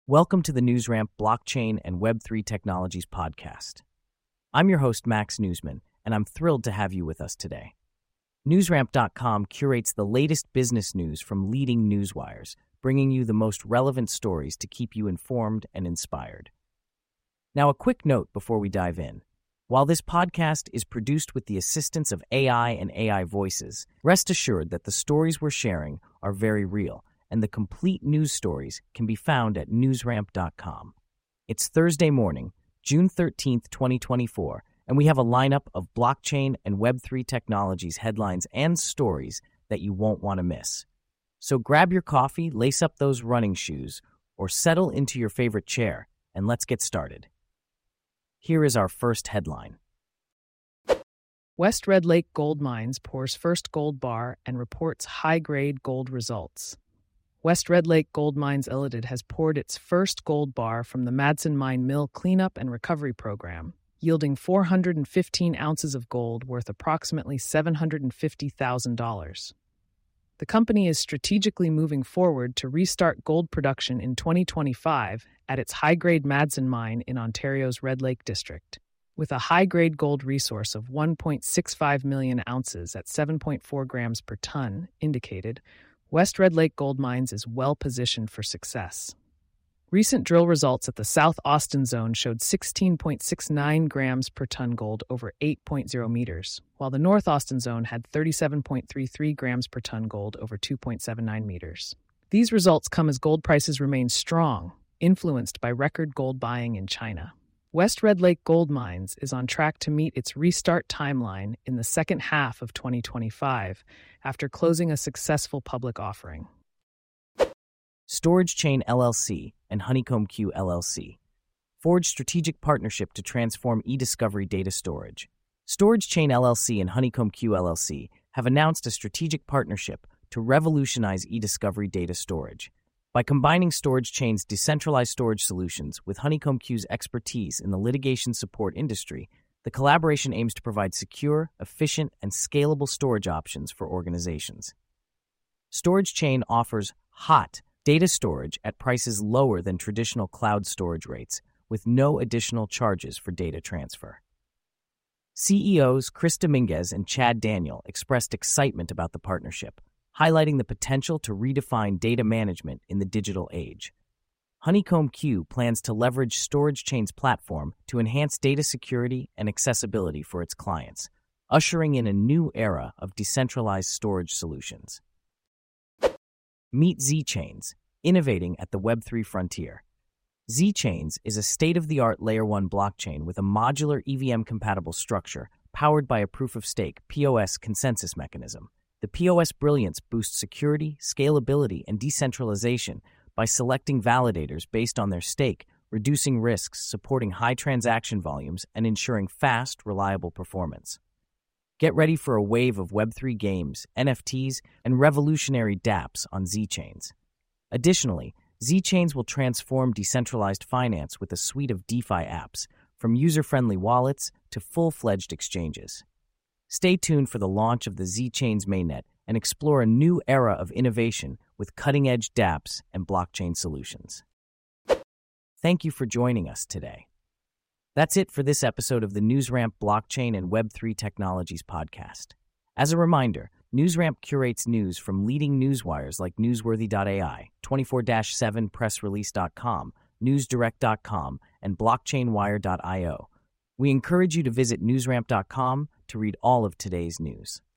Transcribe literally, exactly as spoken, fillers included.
Welcome to the NewsRamp Blockchain and Web three Technologies podcast. I'm your host, Max Newsman, and I'm thrilled to have you with us today. NewsRamp dot com curates the latest business news from leading newswires, bringing you the most relevant stories to keep you informed and inspired. Now, a quick note before we dive in. While this podcast is produced with the assistance of A I and A I voices, rest assured that the stories we're sharing are very real, and the complete news stories can be found at NewsRamp dot com. It's Thursday morning, June thirteenth, twenty twenty-four, and we have a lineup of blockchain and Web three technologies headlines and stories that you won't want to miss. So grab your coffee, lace up those running shoes, or settle into your favorite chair, and let's get started. Here is our first headline. West Red Lake Gold Mines pours first gold bar and reports high-grade gold results. West Red Lake Gold Mines Limited has poured its first gold bar from the Madsen Mine Mill Cleanup and Recovery Program, yielding four hundred fifteen ounces of gold worth approximately seven hundred fifty thousand dollars. The company is strategically moving forward to restart gold production in twenty twenty-five at its high-grade Madsen Mine in Ontario's Red Lake District. With a high-grade gold resource of one point six five million ounces at seven point four grams per ton indicated, West Red Lake Gold Mines is well-positioned for success. Recent drill results at the South Austin Zone showed sixteen point six nine grams per ton gold over eight point zero meters, while the North Austin Zone had thirty-seven point three three grams per ton gold over two point seven nine meters. These results come as gold prices remain strong, influenced by record gold buying in China. West Red Lake Gold Mines is on track to meet its restart timeline in the second half of twenty twenty-five after closing a successful public offering. Storage Chain L L C and Honeycomb Q L L C forged strategic partnership to transform e-discovery data storage. Storage Chain L L C and Honeycomb Q L L C have announced a strategic partnership to revolutionize e-discovery data storage. By combining Storage Chain's decentralized storage solutions with Honeycomb Q's expertise in the litigation support industry, the collaboration aims to provide secure, efficient, and scalable storage options for organizations. Storage Chain offers hot data storage at prices lower than traditional cloud storage rates, with no additional charges for data transfer. C E Os Chris Dominguez and Chad Daniel expressed excitement about the partnership, highlighting the potential to redefine data management in the digital age. Honeycomb Q plans to leverage Storage Chain's platform to enhance data security and accessibility for its clients, ushering in a new era of decentralized storage solutions. Meet Z-Chains, innovating at the Web three frontier. Z-Chains is a state-of-the-art Layer one blockchain with a modular E V M-compatible structure powered by a proof-of-stake P O S consensus mechanism. The P O S brilliance boosts security, scalability, and decentralization by selecting validators based on their stake, reducing risks, supporting high transaction volumes, and ensuring fast, reliable performance. Get ready for a wave of Web three games, N F Ts, and revolutionary dApps on Z-Chains. Additionally, Z-Chains will transform decentralized finance with a suite of DeFi apps, from user-friendly wallets to full-fledged exchanges. Stay tuned for the launch of the Z-Chains mainnet and explore a new era of innovation with cutting-edge dApps and blockchain solutions. Thank you for joining us today. That's it for this episode of the NewsRamp Blockchain and Web three Technologies podcast. As a reminder, NewsRamp curates news from leading newswires like Newsworthy dot A I, twenty-four seven press release dot com, newsdirect dot com, and blockchain wire dot io. We encourage you to visit NewsRamp dot com to read all of today's news.